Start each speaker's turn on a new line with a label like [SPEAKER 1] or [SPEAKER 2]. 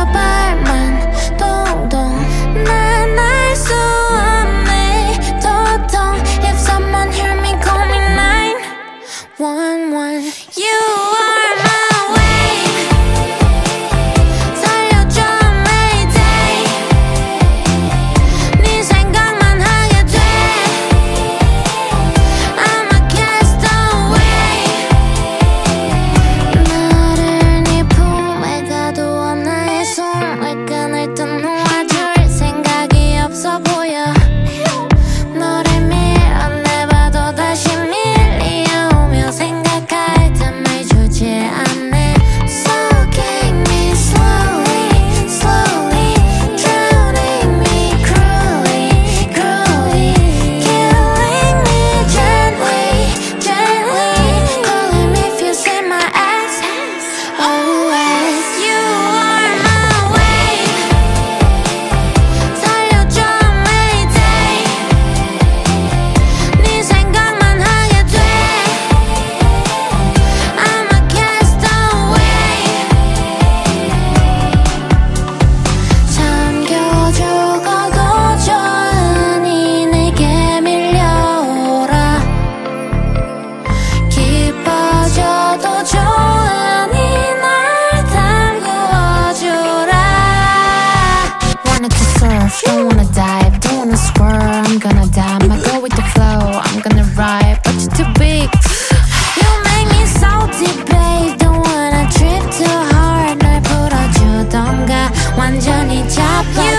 [SPEAKER 1] 발만 동동 난 알 수 없네 도통 If someone hear me call me 911 You are my wave 살려줘 Mayday 네 생각만 하게 돼 I'm a castaway 나를 네 품에 가두어 나의 손을 끈을 또 놓아줄 생각이 없어 보여 너를 밀어내봐도 다시 밀려오며 생각할 틈을 주지 않네 So kick me slowly, slowly Drowning me cruelly, cruelly Killing me gently, gently Calling me if you see my ass Always You are my wave 살려줘 Mayday 네 생각만 하게 돼 I'm a castaway 잠겨죽어도 좋으니 내게 밀려오라 깊어져도 좋으니 날 담그어주라 Wanted to surf, don't wanna dive, don't wanna swerve I'm gonna die, might go with the flow I'm gonna ride, but you're too big You make me salty, babe Don't wanna trip too hard 날 풀어주던가 완전히 잡아